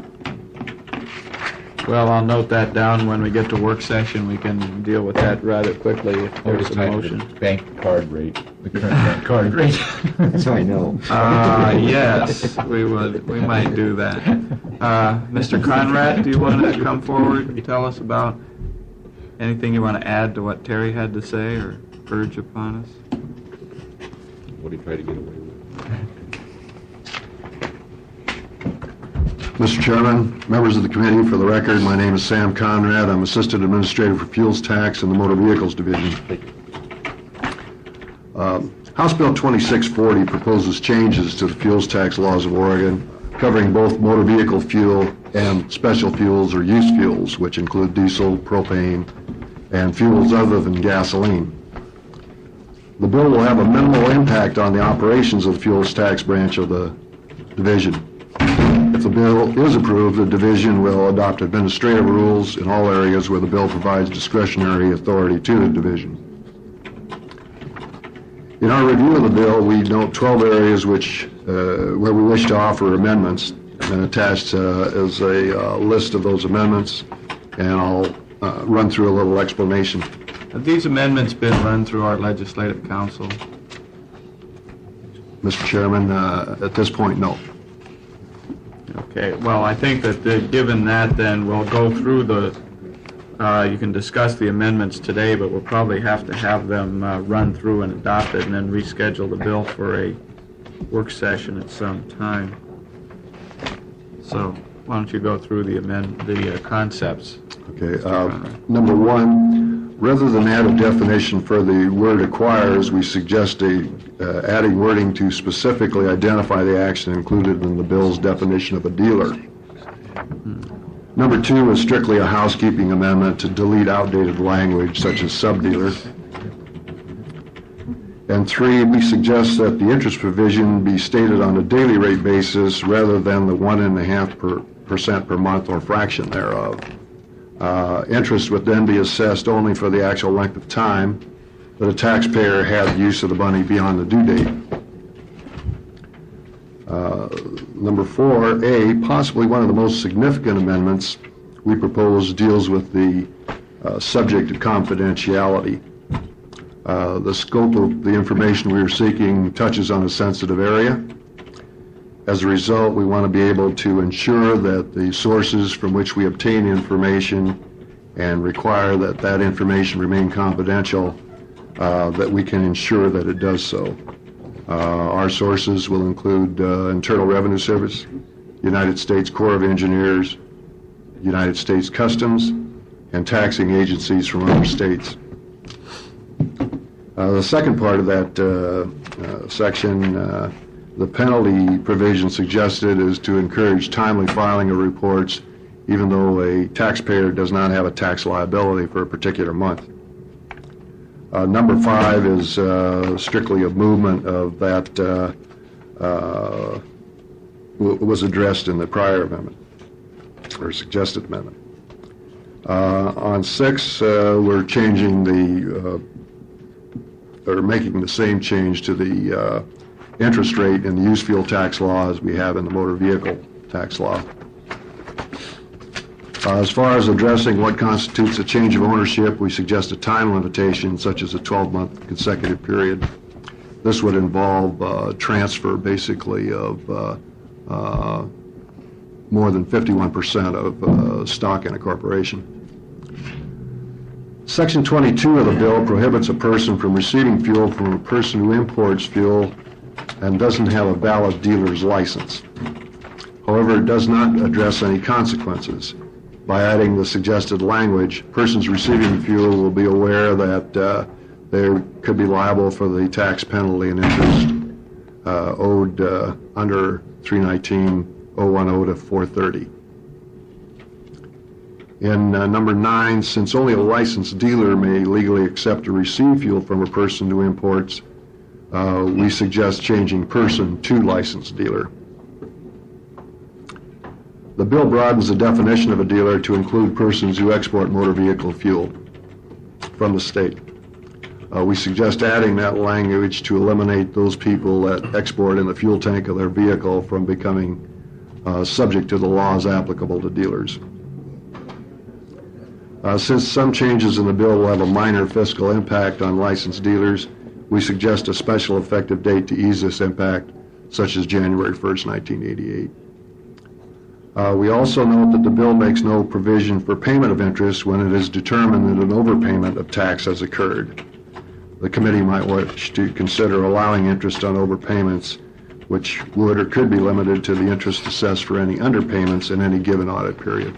Well, I'll note that down. When we get to work session, we can deal with that rather quickly if there's a motion.
Bank card rate, the current bank card rate.
That's how I know.
Uh, yes, we would, we might do that. Uh, Mister Conrad, do you want to come forward and tell us about anything you want to add to what Terry had to say or urge upon us?
What do you try to get away with?
Mister Chairman, members of the committee, for the record, my name is Sam Conrad. I'm Assistant Administrator for Fuels Tax in the Motor Vehicles Division. Um, House Bill twenty-six forty proposes changes to the fuels tax laws of Oregon, covering both motor vehicle fuel and special fuels or used fuels, which include diesel, propane, and fuels other than gasoline. The bill will have a minimal impact on the operations of the fuels tax branch of the division. If the bill is approved, the division will adopt administrative rules in all areas where the bill provides discretionary authority to the division. In our review of the bill, we note twelve areas which, uh, where we wish to offer amendments, and attached uh, is a uh, list of those amendments, and I'll uh, run through a little explanation.
Have these amendments been run through our legislative council?
Mister Chairman, uh, at this point, no.
Okay, well, I think that uh, given that, then we'll go through the uh, you can discuss the amendments today, but we'll probably have to have them uh, run through and adopted and then reschedule the bill for a work session at some time. So why don't you go through the amend the uh, concepts?
Okay. Uh, number one, rather than add a definition for the word acquires, we suggest a, uh, adding wording to specifically identify the action included in the bill's definition of a dealer. Number two is strictly a housekeeping amendment to delete outdated language such as subdealer. And three, we suggest that the interest provision be stated on a daily rate basis rather than the one and a half per percent per month or fraction thereof. Uh, interest would then be assessed only for the actual length of time that a taxpayer had use of the money beyond the due date. Uh, number four, A, possibly one of the most significant amendments we propose deals with the uh, subject of confidentiality. Uh, the scope of the information we are seeking touches on a sensitive area. As a result, we want to be able to ensure that the sources from which we obtain information and require that that information remain confidential, uh, that we can ensure that it does so. Uh, our sources will include uh, Internal Revenue Service, United States Corps of Engineers, United States Customs, and taxing agencies from other states. Uh, the second part of that uh, uh, section, uh, the penalty provision suggested is to encourage timely filing of reports even though a taxpayer does not have a tax liability for a particular month. Uh, number five is uh, strictly a movement of that uh, uh, w- was addressed in the prior amendment, or suggested amendment. Uh, on six, uh, we're changing the, uh, or making the same change to the uh, interest rate in the used fuel tax law as we have in the motor vehicle tax law. Uh, as far as addressing what constitutes a change of ownership, we suggest a time limitation such as a twelve-month consecutive period. This would involve uh, transfer, basically, of uh, uh, more than fifty-one percent of uh, stock in a corporation. Section twenty-two of the bill prohibits a person from receiving fuel from a person who imports fuel and doesn't have a valid dealer's license. However, it does not address any consequences. By adding the suggested language, persons receiving fuel will be aware that uh, they could be liable for the tax penalty and interest uh, owed uh, under three nineteen oh ten to four thirty. In uh, number nine, since only a licensed dealer may legally accept or receive fuel from a person who imports, uh, we suggest changing person to licensed dealer. The bill broadens the definition of a dealer to include persons who export motor vehicle fuel from the state. Uh, we suggest adding that language to eliminate those people that export in the fuel tank of their vehicle from becoming uh, subject to the laws applicable to dealers. Uh, since some changes in the bill will have a minor fiscal impact on licensed dealers, we suggest a special effective date to ease this impact, such as January first, nineteen eighty-eight. Uh, we also note that the bill makes no provision for payment of interest when it is determined that an overpayment of tax has occurred. The committee might wish to consider allowing interest on overpayments, which would or could be limited to the interest assessed for any underpayments in any given audit period.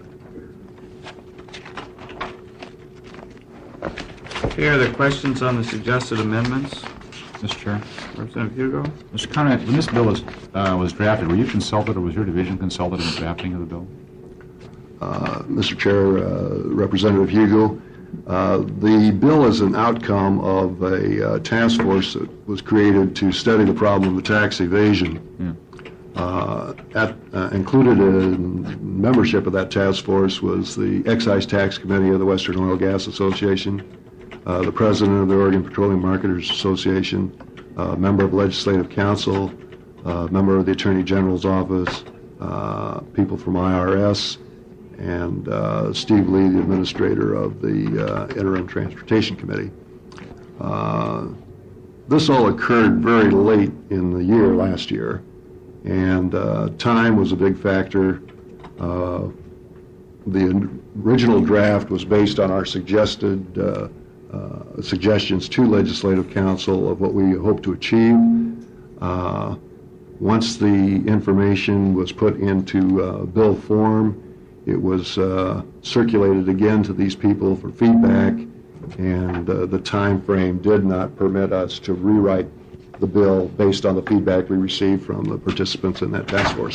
Okay, are there questions on the suggested amendments?
Mister Chair.
Representative Hugo?
Mister Conrad, when this bill was, uh, was drafted, were you consulted or was your division consulted in the drafting of the bill?
Uh, Mister Chair, uh, Representative Hugo, uh, the bill is an outcome of a uh, task force that was created to study the problem of tax evasion.
Yeah.
Uh, at, uh, included in membership of that task force was the Excise Tax Committee of the Western Oil Gas Association, uh, the president of the Oregon Petroleum Marketers Association, a member of Legislative Council, a member of the Attorney General's Office, uh, people from I R S, and uh, Steve Lee, the administrator of the uh, Interim Transportation Committee. Uh, this all occurred very late in the year last year, and uh, time was a big factor. Uh, the original draft was based on our suggested uh, uh, suggestions to Legislative Council of what we hope to achieve. Uh, Once the information was put into uh, bill form, it was uh, circulated again to these people for feedback, and uh, the time frame did not permit us to rewrite the bill based on the feedback we received from the participants in that task force.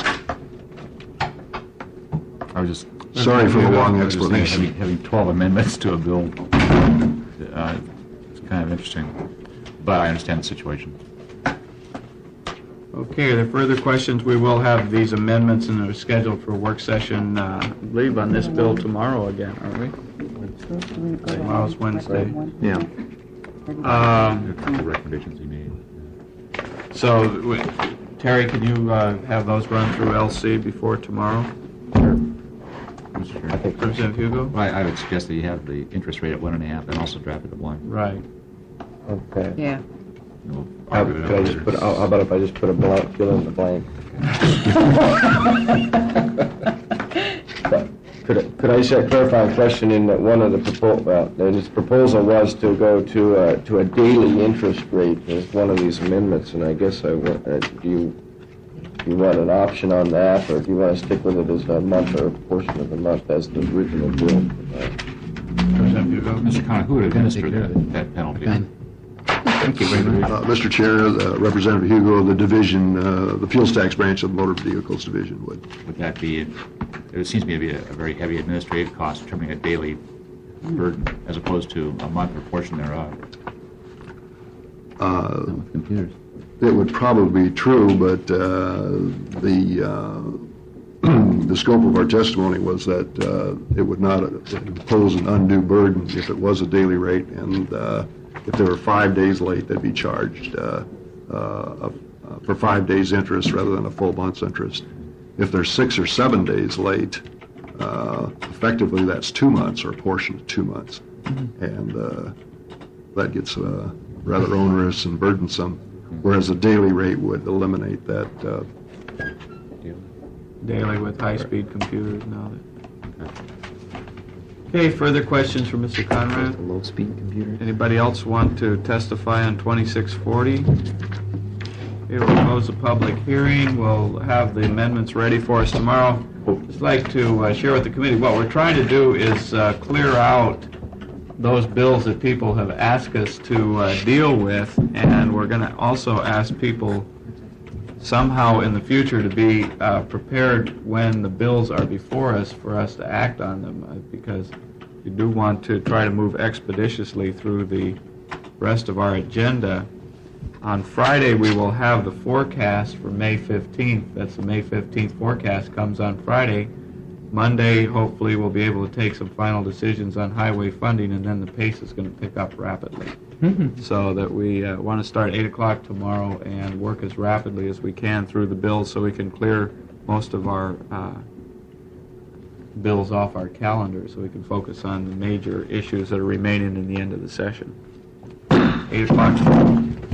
I was just...
Sorry for the long
I was just thinking,
explanation.
Having having twelve amendments to a bill, uh, it's kind of interesting, but I understand the situation.
Okay, are there further questions? We will have these amendments and they're scheduled for a work session, uh, I believe on this bill tomorrow again, aren't we? Tomorrow's Wednesday. Yeah. Um,
A couple of recommendations he made.
So, w- Terry, can you uh, have those run through L C before tomorrow?
Mister Chair.
Representative Hugo?
Well, I I would suggest that you have the interest rate at one and a half and also drop it at one.
Right.
Okay.
Yeah.
We'll
How
argue it
could I
out
just
later.
put, how how about if I just put a blank, fill in the blank? Could, I- could I ask a clarifying question in that one of the propo, well, then his proposal was to go to a, to a daily interest rate as one of these amendments, and I guess I, wa- uh, do you, do you want an option on that, or do you want to stick with it as a month or a portion of the month as the original bill?
Representative Hugo?
Mister Connor, who would administer that, that penalty?
Thank you very much.
Uh, Mister Chair, uh, Representative Hugo, the division, uh, the fuels tax branch of the Motor Vehicles Division would.
Would that be, it seems to me to be a a very heavy administrative cost, determining a daily burden as opposed to a month or portion thereof.
Uh,
Computers.
It would probably be true, but uh, the uh, the scope of our testimony was that uh, it would not impose an undue burden if it was a daily rate, and uh, if they were five days late, they'd be charged uh, uh, uh, for five days' interest rather than a full month's interest. If they're six or seven days late, uh, effectively that's two months or a portion of two months, and uh, that gets uh, rather onerous and burdensome. Whereas a daily rate would eliminate that. Uh,
Daily with high-speed computers now. that- Okay, further questions for Mister Conrad?
Low-speed computer.
Anybody else want to testify on twenty-six forty? Okay, we'll close the public hearing. We'll have the amendments ready for us tomorrow. Just like to uh, share with the committee, what we're trying to do is uh, clear out those bills that people have asked us to uh, deal with, and we're going to also ask people somehow in the future to be uh, prepared when the bills are before us for us to act on them, uh, because we do want to try to move expeditiously through the rest of our agenda. On Friday, we will have the forecast for May fifteenth. That's the May fifteenth forecast comes on Friday. Monday, hopefully, we'll be able to take some final decisions on highway funding, and then the pace is going to pick up rapidly. So that we uh, want to start at eight o'clock tomorrow and work as rapidly as we can through the bills so we can clear most of our uh, bills off our calendar so we can focus on the major issues that are remaining in the end of the session. eight o'clock tomorrow.